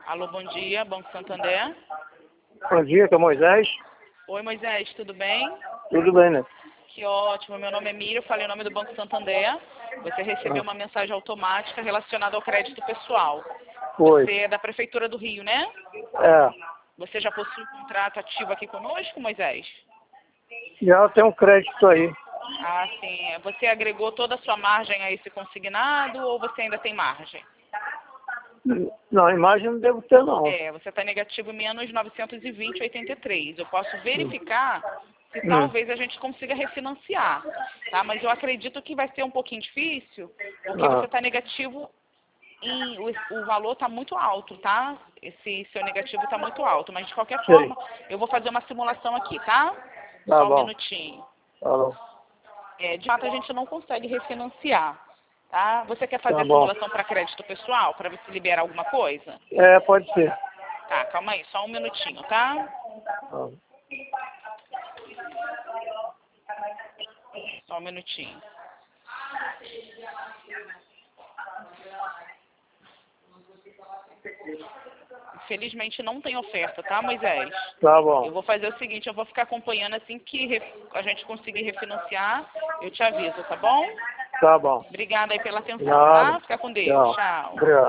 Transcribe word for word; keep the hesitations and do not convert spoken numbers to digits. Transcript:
Alô, bom dia, Banco Santander. Bom dia, que é o Moisés. Oi, Moisés, tudo bem? Tudo bem, né? Que ótimo, meu nome é Miriam, eu falei o nome do Banco Santander. Você recebeu Ah. uma mensagem automática relacionada ao crédito pessoal. Foi. Você é da Prefeitura do Rio, né? É. Você já possui um contrato ativo aqui conosco, Moisés? Já tem um crédito aí. Ah, sim. Você agregou toda a sua margem a esse consignado ou você ainda tem margem? Não, a imagem não devo ter, não. É, você está negativo menos novecentos e vinte vírgula oitenta e três. Eu posso verificar se Hum. talvez a gente consiga refinanciar, tá? Mas eu acredito que vai ser um pouquinho difícil, porque Ah. você está negativo e o, o valor está muito alto, tá? Esse seu negativo está muito alto, mas de qualquer Sei. forma, eu vou fazer uma simulação aqui, tá? Tá Só um bom. minutinho. Tá bom. É, de fato, a gente não consegue refinanciar, tá? Você quer fazer Tá a bom. simulação para crédito pessoal, para ver se libera alguma coisa? É, pode ser. Tá, calma aí, só um minutinho, tá? Ah. Só um minutinho. Infelizmente não tem oferta, tá, Moisés? Tá Eu bom. vou fazer o seguinte, eu vou ficar acompanhando assim que re- a gente conseguir refinanciar, eu te aviso, tá bom? Tá bom. Obrigada aí pela atenção, Nada. tá? Fica com Deus. Tchau. Tchau. Obrigado.